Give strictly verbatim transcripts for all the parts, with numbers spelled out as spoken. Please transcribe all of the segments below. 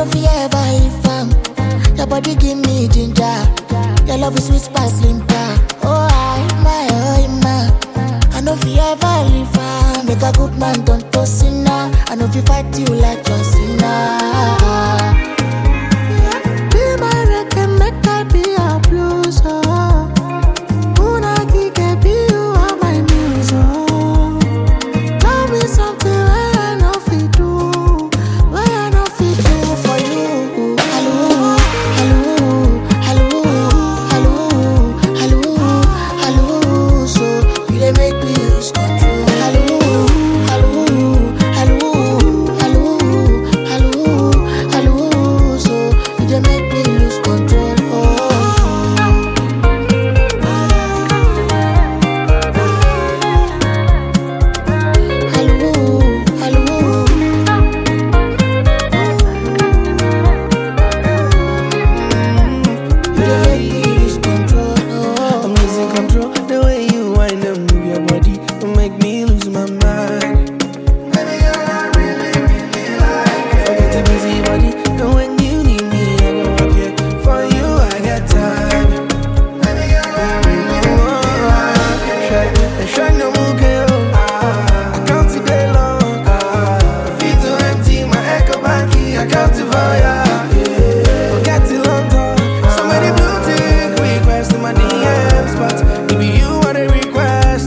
know if you ever leave am. Your body give me ginger. Your love is sweet sparkling limpa. Oh I my oh my. I know if you ever leave am. Make a good man don't to sinner. I know if you fight you like John Cena. Be my record, make I be a blues. Una kike be you are my muse. Tell me something where I know fit do, where I know fit do for you. Hello, hello, hello, hello, hello, hello. So you dey make me lose control. Hello, hello, hello, hello, hello, hello. So you dey make me lose control. Oh. Hello, hello. You dey make me lose control. Oh. I'm losing control. The way you wind and move your body, you make me lose my mind. Baby, you're really, really like it. Forget the busy body, and when you need me, I go up here. For you, I got time. Baby, you're really, really like it. And shine no more girl. I can't see day long. Feel too empty, my echo backy. I can't see fire. Forget the long talk. So many beauty requests in my D Ms, but maybe you are the request.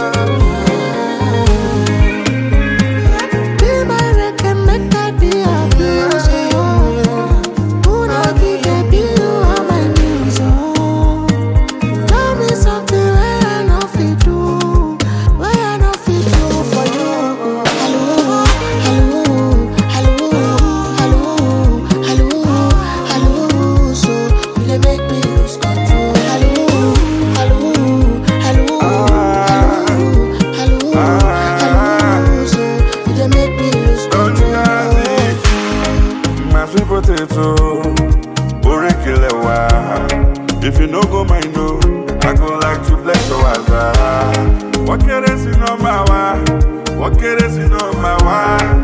Be my record, make I be a blues. Una kike be you are my muse. Tell me something where I know fit do, where I know fit do for you. Hello, hello, hello, hello, hello, hello. So you dey make me lose control. Hello, hello, hello, hello, hello, hello. So you dey make me lose control. My sweet potato, Orekilewa. If you no go mind, no, I go like to bless your waza. What can I see no my wa? What can I see no my wa?